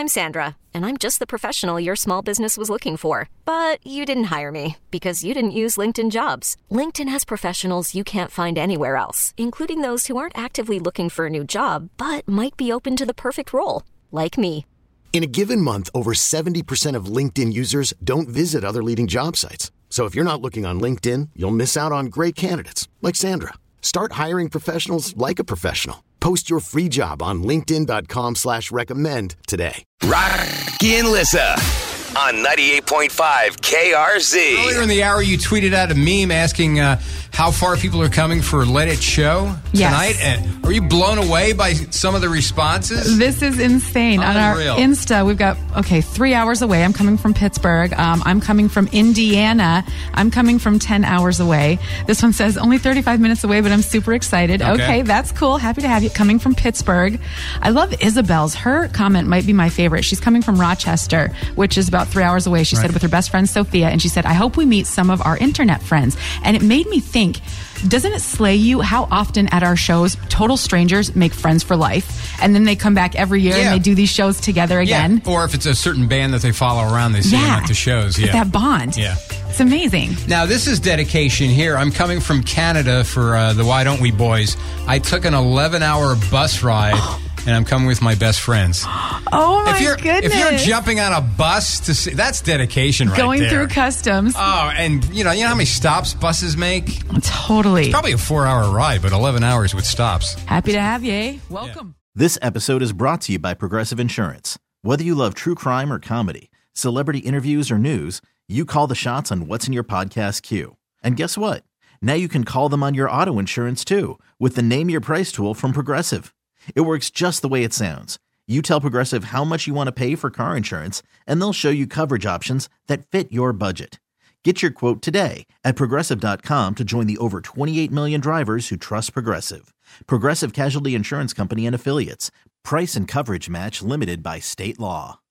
I'm Sandra, and I'm just the professional your small business was looking for. But you didn't hire me because you didn't use LinkedIn Jobs. LinkedIn has professionals you can't find anywhere else, including those who aren't actively looking for a new job, but might be open to the perfect role, like me. In a given month, over 70% of LinkedIn users don't visit other leading job sites. So if you're not looking on LinkedIn, you'll miss out on great candidates like Sandra. Start hiring professionals like a professional. Post your free job on linkedin.com/recommend today. Rocky and Lissa on 98.5 KRZ. Earlier in the hour, you tweeted out a meme asking how far people are coming for Let It Show tonight. And are you blown away by some of the responses? This is insane. Unreal. On our Insta, we've got, 3 hours away. I'm coming from Pittsburgh. I'm coming from Indiana. I'm coming from 10 hours away. This one says only 35 minutes away, but I'm super excited. Okay, that's cool. Happy to have you. Coming from Pittsburgh. I love Isabel's. Her comment might be my favorite. She's coming from Rochester, which is about 3 hours away. She said with her best friend Sophia, and she said, I hope we meet some of our internet friends. And it made me think, doesn't it slay you how often at our shows total strangers make friends for life, and then they come back every year and they do these shows together again? Yeah. Or if it's a certain band that they follow around, they see them at the shows. Yeah, that bond. Yeah, it's amazing. Now this is dedication here. I'm coming from Canada for the Why Don't We Boys. I took an 11-hour bus ride. And I'm coming with my best friends. Oh, my goodness. If you're jumping on a bus to see, that's dedication right Going there. through customs. Oh, and you know how many stops buses make? Totally. It's probably a 4-hour ride, but 11 hours with stops. Happy to have you. Welcome. Yeah. This episode is brought to you by Progressive Insurance. Whether you love true crime or comedy, celebrity interviews or news, you call the shots on what's in your podcast queue. And guess what? Now you can call them on your auto insurance too with the Name Your Price tool from Progressive. It works just the way it sounds. You tell Progressive how much you want to pay for car insurance, and they'll show you coverage options that fit your budget. Get your quote today at Progressive.com to join the over 28 million drivers who trust Progressive. Progressive Casualty Insurance Company and Affiliates. Price and coverage match limited by state law.